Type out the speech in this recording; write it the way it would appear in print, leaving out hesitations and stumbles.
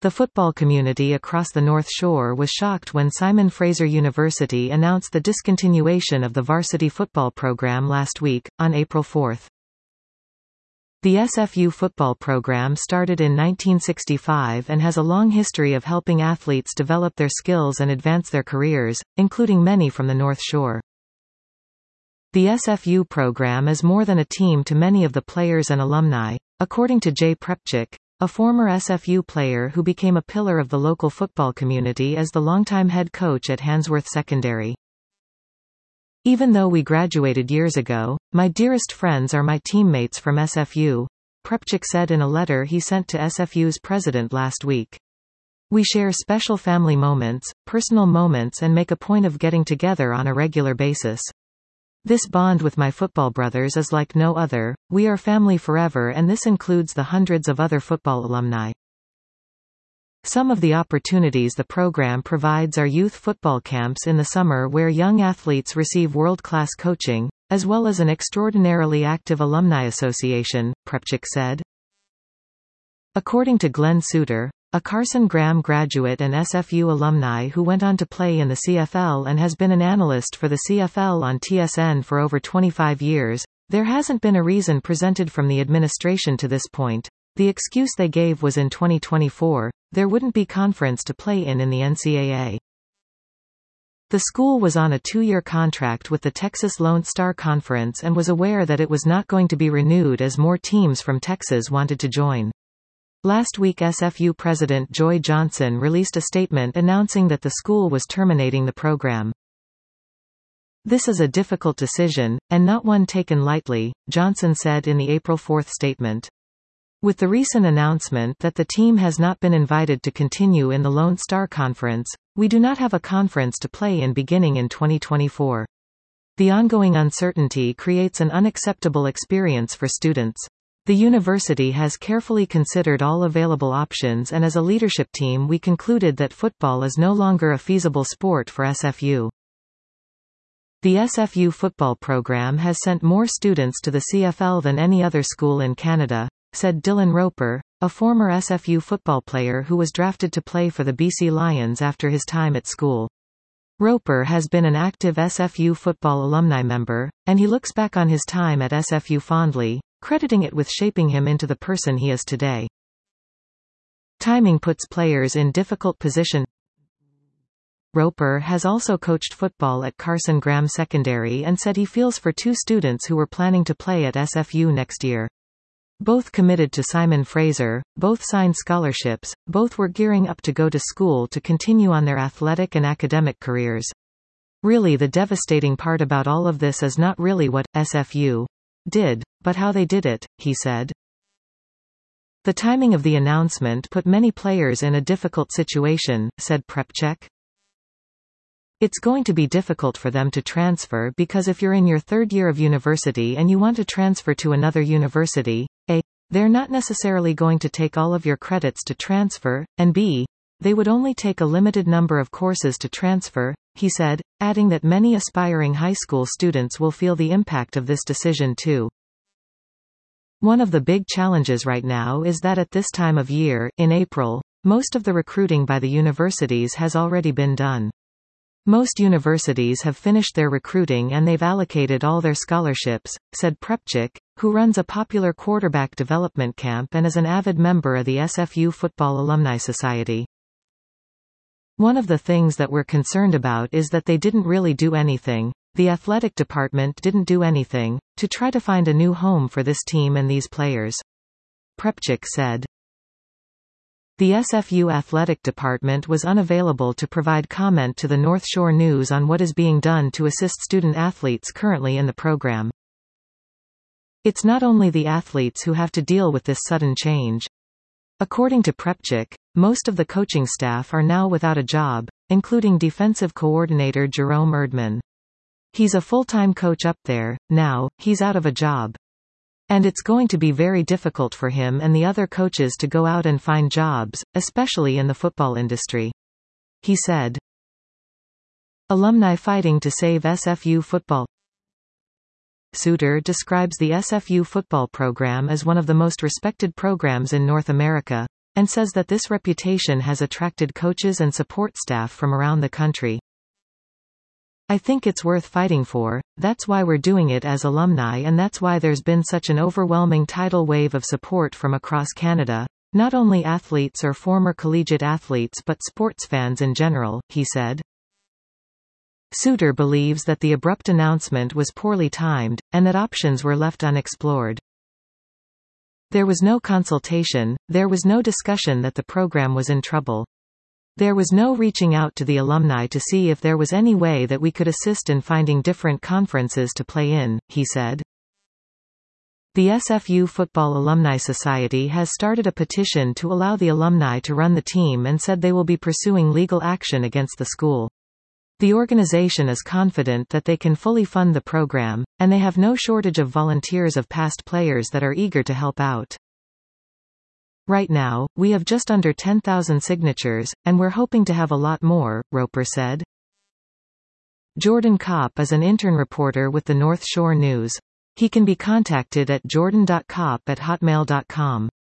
The football community across the North Shore was shocked when Simon Fraser University announced the discontinuation of the varsity football program last week, on April 4. The SFU football program started in 1965 and has a long history of helping athletes develop their skills and advance their careers, including many from the North Shore. The SFU program is more than a team to many of the players and alumni, according to Jay Prepchik, a former SFU player who became a pillar of the local football community as the longtime head coach at Handsworth Secondary. Even though we graduated years ago, my dearest friends are my teammates from SFU, Prepchik said in a letter he sent to SFU's president last week. We share special family moments, personal moments, and make a point of getting together on a regular basis. This bond with my football brothers is like no other. We are family forever, and this includes the hundreds of other football alumni. Some of the opportunities the program provides are youth football camps in the summer where young athletes receive world-class coaching, as well as an extraordinarily active alumni association, Prepchik said. According to Glenn Suter, a Carson Graham graduate and SFU alumni who went on to play in the CFL and has been an analyst for the CFL on TSN for over 25 years, there hasn't been a reason presented from the administration to this point. The excuse they gave was in 2024, there wouldn't be conference to play in the NCAA. The school was on a 2-year contract with the Texas Lone Star Conference and was aware that it was not going to be renewed as more teams from Texas wanted to join. Last week SFU President Joy Johnson released a statement announcing that the school was terminating the program. This is a difficult decision, and not one taken lightly, Johnson said in the April 4 statement. With the recent announcement that the team has not been invited to continue in the Lone Star Conference, we do not have a conference to play in beginning in 2024. The ongoing uncertainty creates an unacceptable experience for students. The university has carefully considered all available options, and as a leadership team we concluded that football is no longer a feasible sport for SFU. The SFU football program has sent more students to the CFL than any other school in Canada, said Dylan Roper, a former SFU football player who was drafted to play for the BC Lions after his time at school. Roper has been an active SFU football alumni member, and he looks back on his time at SFU fondly, crediting it with shaping him into the person he is today. Timing puts players in difficult position. Roper has also coached football at Carson Graham Secondary and said he feels for 2 students who were planning to play at SFU next year. Both committed to Simon Fraser, both signed scholarships, both were gearing up to go to school to continue on their athletic and academic careers. Really, the devastating part about all of this is not really what SFU did, but how they did it, he said. The timing of the announcement put many players in a difficult situation, said Prepchik. It's going to be difficult for them to transfer because if you're in your 3rd year of university and you want to transfer to another university, A, they're not necessarily going to take all of your credits to transfer, and B, they would only take a limited number of courses to transfer, he said, adding that many aspiring high school students will feel the impact of this decision too. One of the big challenges right now is that at this time of year, in April, most of the recruiting by the universities has already been done. Most universities have finished their recruiting and they've allocated all their scholarships, said Prepchik, who runs a popular quarterback development camp and is an avid member of the SFU Football Alumni Society. One of the things that we're concerned about is that they didn't really do anything, the athletic department didn't do anything, to try to find a new home for this team and these players. Prepchik said. The SFU athletic department was unavailable to provide comment to the North Shore News on what is being done to assist student athletes currently in the program. It's not only the athletes who have to deal with this sudden change. According to Prepchik, most of the coaching staff are now without a job, including defensive coordinator Jerome Erdman. He's a full-time coach up there, now, he's out of a job. And it's going to be very difficult for him and the other coaches to go out and find jobs, especially in the football industry. He said. Alumni fighting to save SFU football. Suter describes the SFU football program as one of the most respected programs in North America, and says that this reputation has attracted coaches and support staff from around the country. "I think it's worth fighting for, that's why we're doing it as alumni, and that's why there's been such an overwhelming tidal wave of support from across Canada. Not only athletes or former collegiate athletes but sports fans in general," he said. Suter believes that the abrupt announcement was poorly timed, and that options were left unexplored. "There was no consultation, there was no discussion that the program was in trouble. There was no reaching out to the alumni to see if there was any way that we could assist in finding different conferences to play in," he said. The SFU Football Alumni Society has started a petition to allow the alumni to run the team and said they will be pursuing legal action against the school. The organization is confident that they can fully fund the program, and they have no shortage of volunteers of past players that are eager to help out. "Right now, we have just under 10,000 signatures, and we're hoping to have a lot more," Roper said. Jordan Kopp is an intern reporter with the North Shore News. He can be contacted at jordan.kopp@hotmail.com.